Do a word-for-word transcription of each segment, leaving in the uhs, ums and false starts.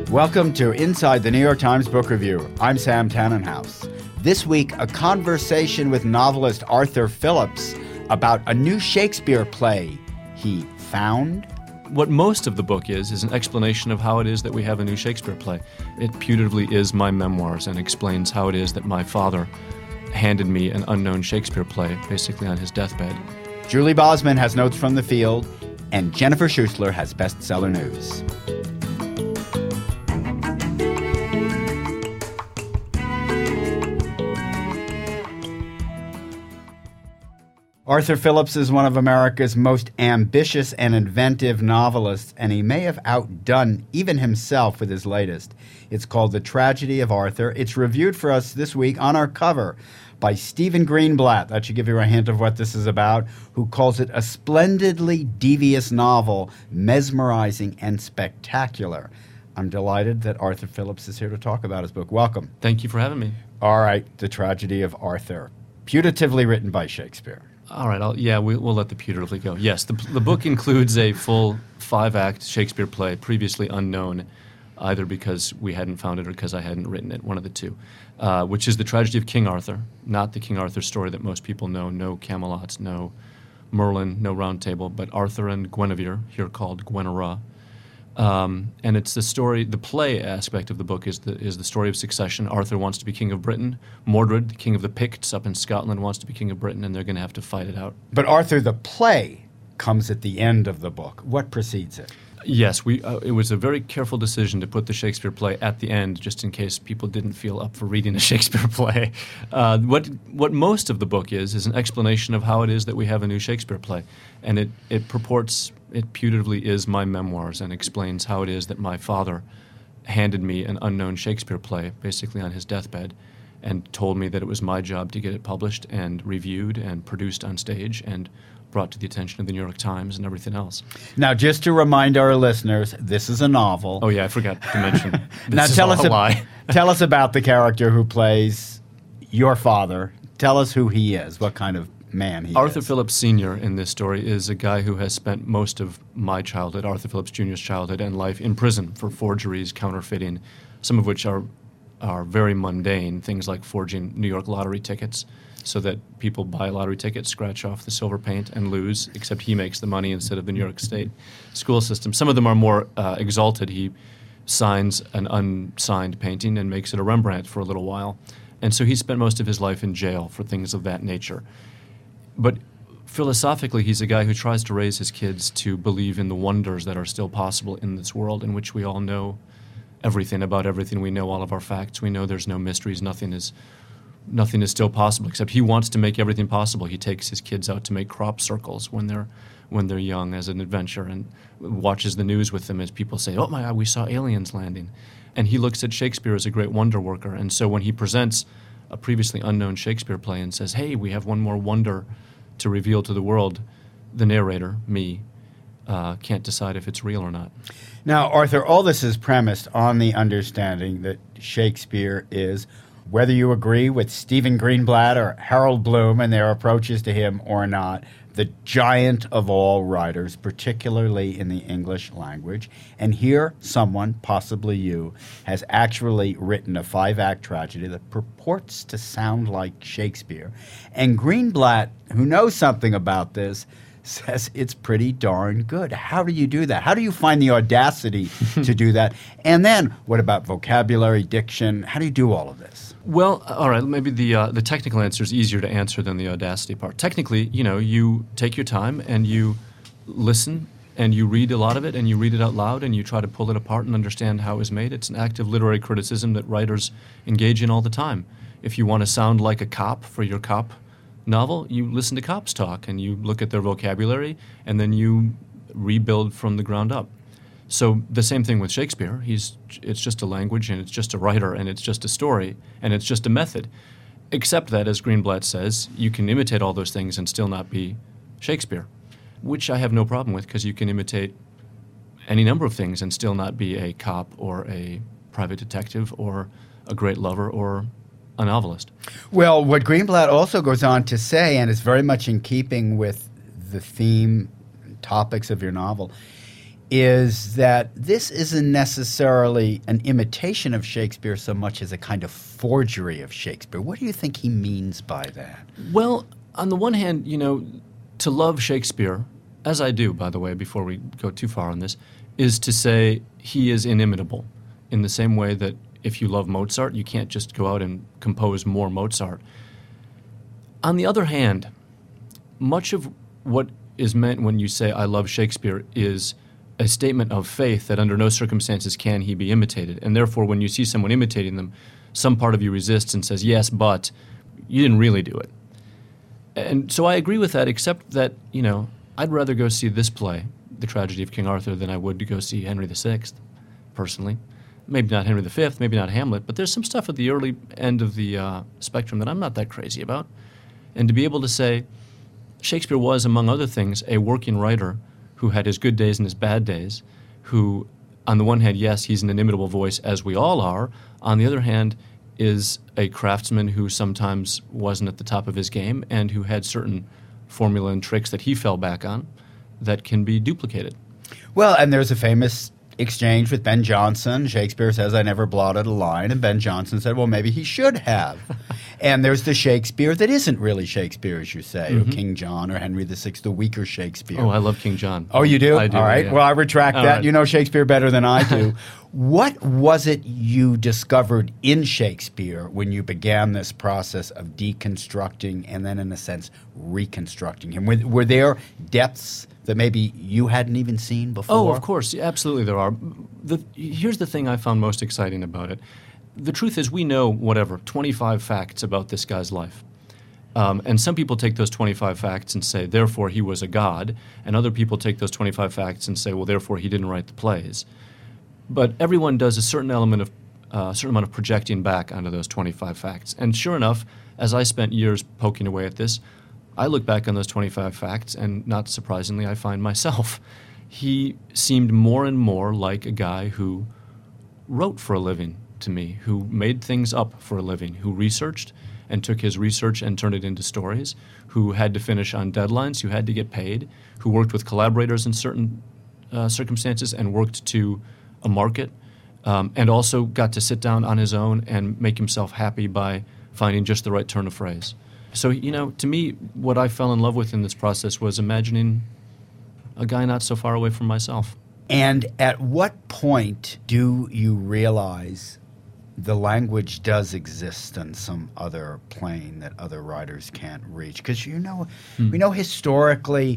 Welcome to Inside the New York Times Book Review. I'm Sam Tannenhouse. This week, a conversation with novelist Arthur Phillips about a new Shakespeare play he found. What most of the book is, is an explanation of how it is that we have a new Shakespeare play. It putatively is my memoirs and explains how it is that my father handed me an unknown Shakespeare play, basically on his deathbed. Julie Bosman has notes from the field, and Jennifer Schuessler has bestseller news. Arthur Phillips is one of America's most ambitious and inventive novelists, and he may have outdone even himself with his latest. It's called The Tragedy of Arthur. It's reviewed for us this week on our cover by Stephen Greenblatt. That should give you a hint of what this is about, who calls it a splendidly devious novel, mesmerizing and spectacular. I'm delighted that Arthur Phillips is here to talk about his book. Welcome. Thank you for having me. All right, The Tragedy of Arthur, putatively written by Shakespeare. All right, I'll, yeah, we, we'll let the putatively go. Yes, the, the book includes a full five-act Shakespeare play, previously unknown, either because we hadn't found it or because I hadn't written it, one of the two, uh, which is The Tragedy of King Arthur, not the King Arthur story that most people know, no Camelot, no Merlin, no Round Table, but Arthur and Guinevere, here called Guenevra. Um, and it's the story, the play aspect of the book is the is the story of succession. Arthur wants to be king of Britain. Mordred, the king of the Picts up in Scotland, wants to be king of Britain, and they're going to have to fight it out. But Arthur, the play, comes at the end of the book. What precedes it? Yes, we. Uh, it was a very careful decision to put the Shakespeare play at the end, just in case people didn't feel up for reading a Shakespeare play. Uh, what what most of the book is is an explanation of how it is that we have a new Shakespeare play, and it it purports. It putatively is my memoirs and explains how it is that my father handed me an unknown Shakespeare play, basically on his deathbed, and told me that it was my job to get it published and reviewed and produced on stage and brought to the attention of the New York Times and everything else. Now, just to remind our listeners, this is a novel. Oh, yeah, I forgot to mention. This now, is tell all us a ab- lie. Tell us about the character who plays your father. Tell us who he is, what kind of man he Arthur is. Phillips Senior in this story is a guy who has spent most of my childhood, Arthur Phillips Junior's childhood and life, in prison for forgeries, counterfeiting, some of which are are very mundane, things like forging New York lottery tickets so that people buy lottery tickets, scratch off the silver paint, and lose, except he makes the money instead of the New York State school system. Some of them are more uh, exalted. He signs an unsigned painting and makes it a Rembrandt for a little while. And so he spent most of his life in jail for things of that nature. But philosophically, he's a guy who tries to raise his kids to believe in the wonders that are still possible in this world in which we all know everything about everything. We know all of our facts. We know there's no mysteries. Nothing is nothing is still possible, except he wants to make everything possible. He takes his kids out to make crop circles when they're when they're young as an adventure and watches the news with them as people say, oh, my God, we saw aliens landing. And he looks at Shakespeare as a great wonder worker. And so when he presents a previously unknown Shakespeare play and says, hey, we have one more wonder to reveal to the world, the narrator, me, uh, can't decide if it's real or not. Now, Arthur, all this is premised on the understanding that Shakespeare is, whether you agree with Stephen Greenblatt or Harold Bloom and their approaches to him or not, the giant of all writers, particularly in the English language. And here, someone, possibly you, has actually written a five-act tragedy that purports to sound like Shakespeare. And Greenblatt, who knows something about this, says it's pretty darn good. How do you do that? How do you find the audacity to do that? And then, what about vocabulary, diction? How do you do all of this? Well, all right, maybe the uh, the technical answer is easier to answer than the audacity part. Technically, you know, you take your time and you listen and you read a lot of it and you read it out loud and you try to pull it apart and understand how it was made. It's an active literary criticism that writers engage in all the time. If you want to sound like a cop for your cop novel, you listen to cops talk and you look at their vocabulary and then you rebuild from the ground up. So the same thing with Shakespeare. He's it's just a language and it's just a writer and it's just a story and it's just a method. Except that, as Greenblatt says, you can imitate all those things and still not be Shakespeare, which I have no problem with because you can imitate any number of things and still not be a cop or a private detective or a great lover or a novelist. Well, what Greenblatt also goes on to say, and is very much in keeping with the theme topics of your novel, is that this isn't necessarily an imitation of Shakespeare so much as a kind of forgery of Shakespeare. What do you think he means by that? Well, on the one hand, you know, to love Shakespeare, as I do, by the way, before we go too far on this, is to say he is inimitable in the same way that if you love Mozart, you can't just go out and compose more Mozart. On the other hand, much of what is meant when you say I love Shakespeare is a statement of faith that under no circumstances can he be imitated. And therefore, when you see someone imitating them, some part of you resists and says, yes, but you didn't really do it. And so I agree with that, except that, you know, I'd rather go see this play, The Tragedy of King Arthur, than I would to go see Henry the Sixth, personally. Maybe not Henry the Fifth, maybe not Hamlet, but there's some stuff at the early end of the uh, spectrum that I'm not that crazy about. And to be able to say, Shakespeare was, among other things, a working writer who had his good days and his bad days, who, on the one hand, yes, he's an inimitable voice, as we all are. On the other hand, is a craftsman who sometimes wasn't at the top of his game and who had certain formula and tricks that he fell back on that can be duplicated. Well, and there's a famous exchange with Ben Jonson. Shakespeare says, I never blotted a line, and Ben Jonson said, well, maybe he should have. And there's the Shakespeare that isn't really Shakespeare, as you say, mm-hmm. or King John or Henry the Sixth, the weaker Shakespeare. Oh, I love King John. Oh, you do? I do. All right. Yeah. Well, I retract All that. right. You know Shakespeare better than I do. What was it you discovered in Shakespeare when you began this process of deconstructing and then, in a sense, reconstructing him? Were, were there depths that maybe you hadn't even seen before? Oh, of course. Absolutely there are. The, here's the thing I found most exciting about it. The truth is we know, whatever, twenty-five facts about this guy's life. Um, and some people take those twenty-five facts and say, therefore, he was a god. And other people take those twenty-five facts and say, well, therefore, he didn't write the plays. But everyone does a certain element of, uh, certain amount of projecting back onto those twenty-five facts. And sure enough, as I spent years poking away at this, I look back on those twenty-five facts, and not surprisingly, I find myself. He seemed more and more like a guy who wrote for a living to me, who made things up for a living, who researched and took his research and turned it into stories, who had to finish on deadlines, who had to get paid, who worked with collaborators in certain uh, circumstances and worked to a market, um, and also got to sit down on his own and make himself happy by finding just the right turn of phrase. So, you know, to me, what I fell in love with in this process was imagining a guy not so far away from myself. And at what point do you realize the language does exist on some other plane that other writers can't reach? Because, you know, hmm. we know historically,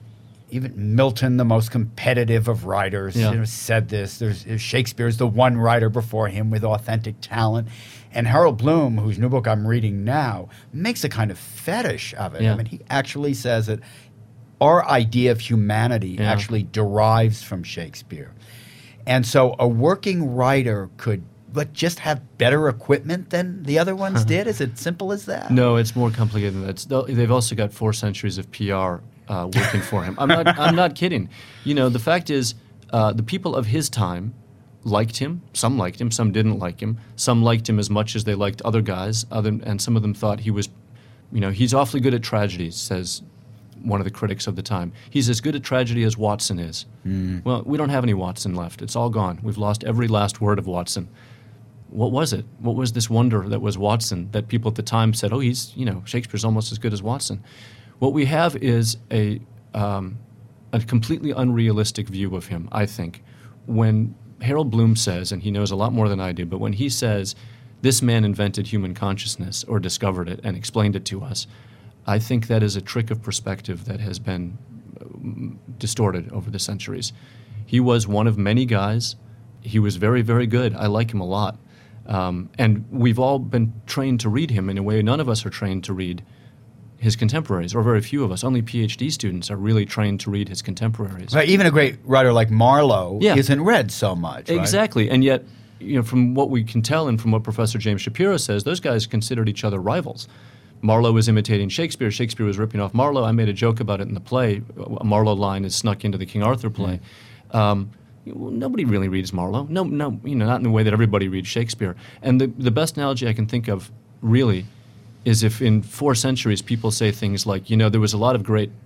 even Milton, the most competitive of writers, yeah. you know, said this. There's, Shakespeare's the one writer before him with authentic talent. And Harold Bloom, whose new book I'm reading now, makes a kind of fetish of it. Yeah. I mean, he actually says that our idea of humanity yeah. actually derives from Shakespeare. And so a working writer could but just have better equipment than the other ones did? Is it simple as that? No, it's more complicated than that. It's, they've also got four centuries of P R uh, working for him. I'm not, I'm not kidding. You know, the fact is, uh, the people of his time liked him. Some liked him. Some didn't like him. Some liked him as much as they liked other guys. Other, and some of them thought he was, you know, he's awfully good at tragedies, says one of the critics of the time. He's as good at tragedy as Watson is. Mm. Well, we don't have any Watson left. It's all gone. We've lost every last word of Watson. What was it? What was this wonder that was Watson that people at the time said, oh, he's, you know, Shakespeare's almost as good as Watson? What we have is a, um, a completely unrealistic view of him, I think. When Harold Bloom says, and he knows a lot more than I do, but when he says, this man invented human consciousness or discovered it and explained it to us, I think that is a trick of perspective that has been distorted over the centuries. He was one of many guys. He was very, very good. I like him a lot. Um, and we've all been trained to read him in a way none of us are trained to read his contemporaries, or very few of us. Only PhD students are really trained to read his contemporaries. Right, even a great writer like Marlowe yeah. isn't read so much. Right? Exactly. And yet, you know, from what we can tell and from what Professor James Shapiro says, those guys considered each other rivals. Marlowe was imitating Shakespeare. Shakespeare was ripping off Marlowe. I made a joke about it in the play. A Marlowe line is snuck into the King Arthur play. Mm. Um, nobody really reads Marlowe. No, no, you know, not in the way that everybody reads Shakespeare. And the, the best analogy I can think of, really, is if in four centuries people say things like, you know, there was a lot of great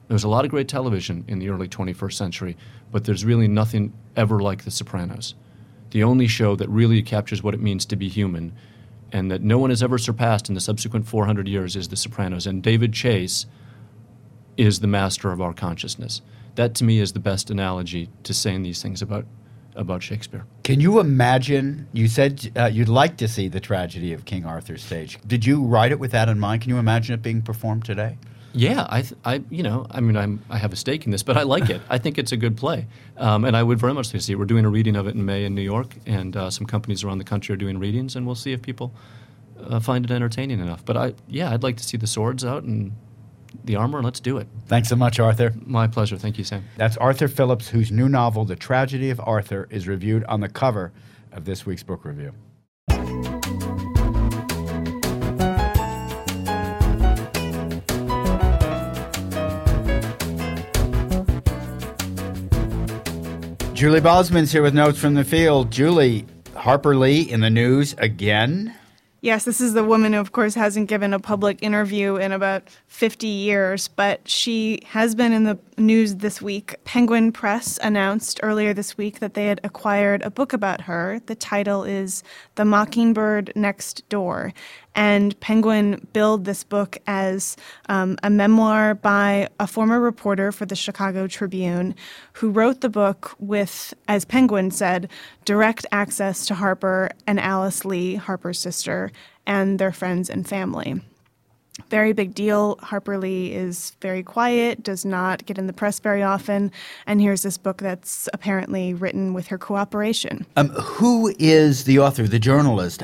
There's a lot of great television in the early twenty-first century, but there's really nothing ever like The Sopranos. The only show that really captures what it means to be human and that no one has ever surpassed in the subsequent four hundred years is The Sopranos. And David Chase is the master of our consciousness. That, to me, is the best analogy to saying these things about about Shakespeare. Can you imagine, you said uh, you'd like to see the tragedy of King Arthur stage. Did you write it with that in mind? Can you imagine it being performed today? Yeah, I, th- I, you know, I mean, I'm, I have a stake in this, but I like it. I think it's a good play, um, and I would very much like to see it. We're doing a reading of it in May in New York, and uh, some companies around the country are doing readings, and we'll see if people uh, find it entertaining enough. But I, yeah, I'd like to see the swords out and the armor, and let's do it. Thanks so much, Arthur. My pleasure. Thank you, Sam. That's Arthur Phillips, whose new novel, The Tragedy of Arthur, is reviewed on the cover of this week's book review. Julie Bosman's here with notes from the field. Julie, Harper Lee in the news again. Yes, this is the woman who, of course, hasn't given a public interview in about fifty years, but she has been in the news this week. Penguin Press announced earlier this week that they had acquired a book about her. The title is The Mockingbird Next Door. And Penguin billed this book as um, a memoir by a former reporter for the Chicago Tribune who wrote the book with, as Penguin said, direct access to Harper and Alice Lee, Harper's sister, and their friends and family. Very big deal. Harper Lee is very quiet, does not get in the press very often, and here's this book that's apparently written with her cooperation. Um, who is the author, the journalist?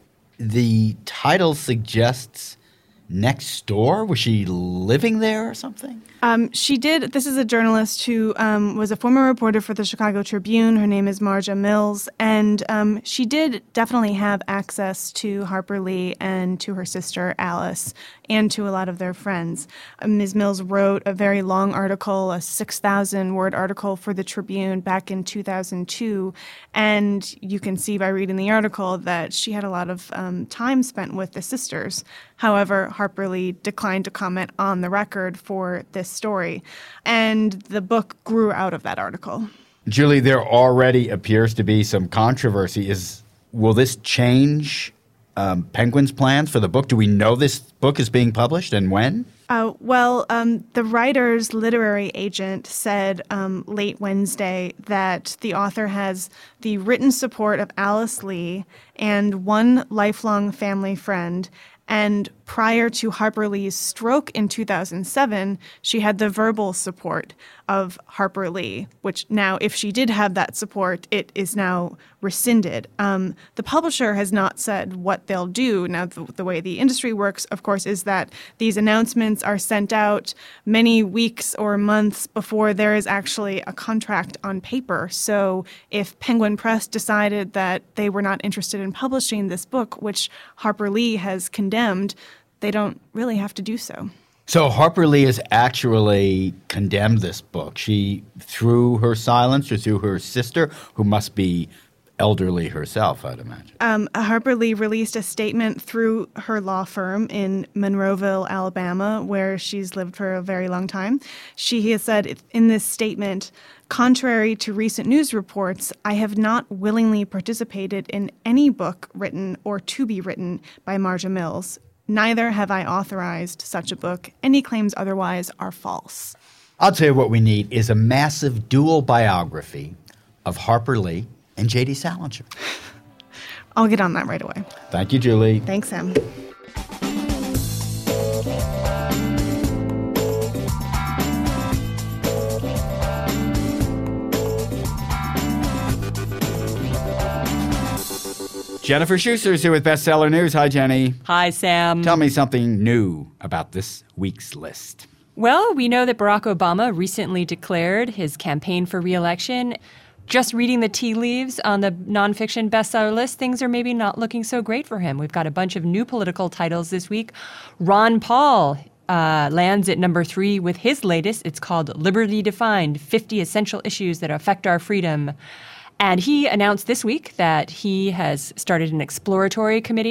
The title suggests next door. Was she living there or something? Um, she did. This is a journalist who um, was a former reporter for the Chicago Tribune. Her name is Marja Mills, and um, she did definitely have access to Harper Lee and to her sister Alice and to a lot of their friends. Uh, Miz Mills wrote a very long article, a six thousand word article for the Tribune back in two thousand two, and you can see by reading the article that she had a lot of um, time spent with the sisters. However, Harper Lee declined to comment on the record for this story, and the book grew out of that article. Julie, there already appears to be some controversy. Is will this change um, Penguin's plans for the book? Do we know this book is being published and when? Uh, well, um, the writer's literary agent said um, late Wednesday that the author has the written support of Alice Lee and one lifelong family friend. And prior to Harper Lee's stroke in two thousand seven, she had the verbal support of Harper Lee, which now, if she did have that support, it is now rescinded. Um, the publisher has not said what they'll do. Now, the, the way the industry works, of course, is that these announcements are sent out many weeks or months before there is actually a contract on paper. So if Penguin Press decided that they were not interested in publishing this book, which Harper Lee has condemned, they don't really have to do so. So Harper Lee has actually condemned this book. She, through her silence or through her sister, who must be elderly herself, I'd imagine. Um, Harper Lee released a statement through her law firm in Monroeville, Alabama, where she's lived for a very long time. She has said in this statement, contrary to recent news reports, I have not willingly participated in any book written or to be written by Marja Mills. Neither have I authorized such a book. Any claims otherwise are false. I'll tell you what we need is a massive dual biography of Harper Lee and J D Salinger. I'll get on that right away. Thank you, Julie. Thanks, Sam. Jennifer Schuster is here with Bestseller News. Hi, Jenny. Hi, Sam. Tell me something new about this week's list. Well, we know that Barack Obama recently declared his campaign for re-election. Just reading the tea leaves on the nonfiction bestseller list, things are maybe not looking so great for him. We've got a bunch of new political titles this week. Ron Paul uh, lands at number three with his latest. It's called Liberty Defined, fifty Essential Issues That Affect Our Freedom. And he announced this week that he has started an exploratory committee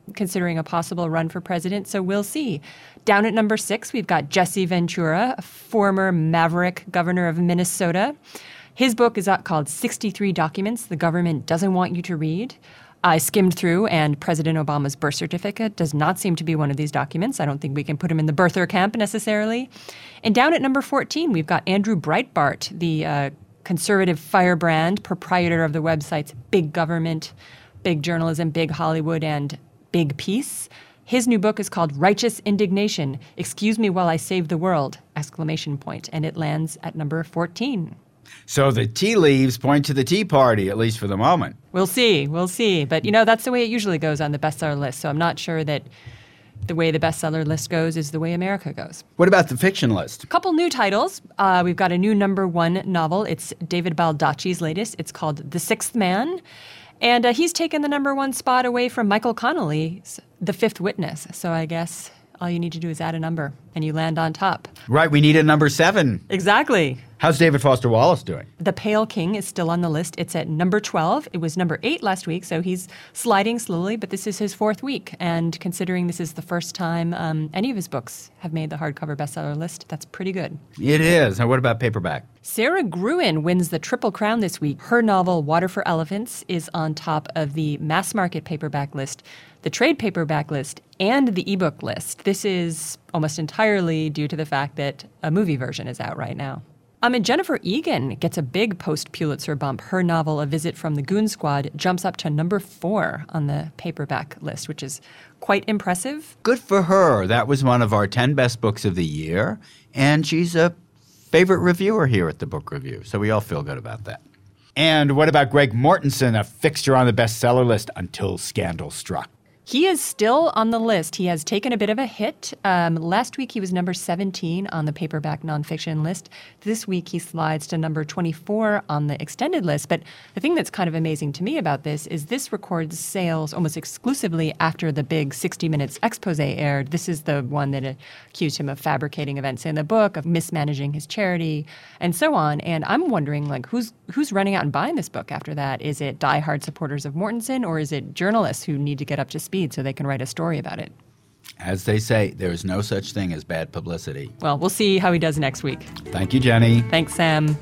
considering a possible run for president, so we'll see. Down at number six, we've got Jesse Ventura, a former maverick governor of Minnesota. His book is called sixty-three Documents the Government Doesn't Want You to Read. I skimmed through, and President Obama's birth certificate does not seem to be one of these documents. I don't think we can put him in the birther camp necessarily. And down at number fourteen, we've got Andrew Breitbart, the uh, conservative firebrand, proprietor of the websites Big Government, Big Journalism, Big Hollywood, and Big Peace. His new book is called Righteous Indignation, Excuse Me While I Save the World, exclamation point, and it lands at number fourteen. So the tea leaves point to the Tea Party, at least for the moment. We'll see. We'll see. But, you know, that's the way it usually goes on the bestseller list. So I'm not sure that the way the bestseller list goes is the way America goes. What about the fiction list? A couple new titles. Uh, we've got a new number one novel. It's David Baldacci's latest. It's called The Sixth Man. And uh, he's taken the number one spot away from Michael Connelly's The Fifth Witness. So I guess all you need to do is add a number, and you land on top. Right, we need a number seven. Exactly. How's David Foster Wallace doing? The Pale King is still on the list. It's at number twelve. It was number eight last week, so he's sliding slowly, but this is his fourth week. And considering this is the first time um, any of his books have made the hardcover bestseller list, that's pretty good. It is. Now, what about paperback? Sarah Gruen wins the Triple Crown this week. Her novel, Water for Elephants, is on top of the mass market paperback list, the trade paperback list, and the ebook list. This is almost entirely due to the fact that a movie version is out right now. Um, and Jennifer Egan gets a big post-Pulitzer bump. Her novel, A Visit from the Goon Squad, jumps up to number four on the paperback list, which is quite impressive. Good for her. That was one of our ten best books of the year, and she's a favorite reviewer here at the Book Review, so we all feel good about that. And what about Greg Mortensen, a fixture on the bestseller list until scandal struck? He is still on the list. He has taken a bit of a hit. Um, last week, he was number seventeen on the paperback nonfiction list. This week, he slides to number twenty-four on the extended list. But the thing that's kind of amazing to me about this is this records sales almost exclusively after the big sixty minutes expose aired. This is the one that accused him of fabricating events in the book, of mismanaging his charity, and so on. And I'm wondering, like, who's who's running out and buying this book after that? Is it diehard supporters of Mortensen, or is it journalists who need to get up to speed so they can write a story about it? As they say, there is no such thing as bad publicity. Well, we'll see how he does next week. Thank you, Jenny. Thanks, Sam.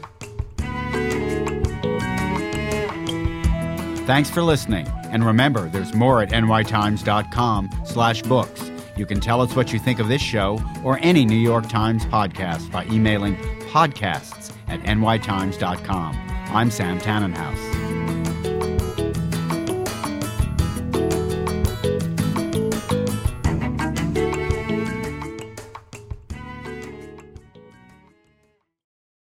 Thanks for listening. And remember, there's more at nytimes.com slash books. You can tell us what you think of this show or any New York Times podcast by emailing podcasts at nytimes dot com. I'm Sam Tannenhouse.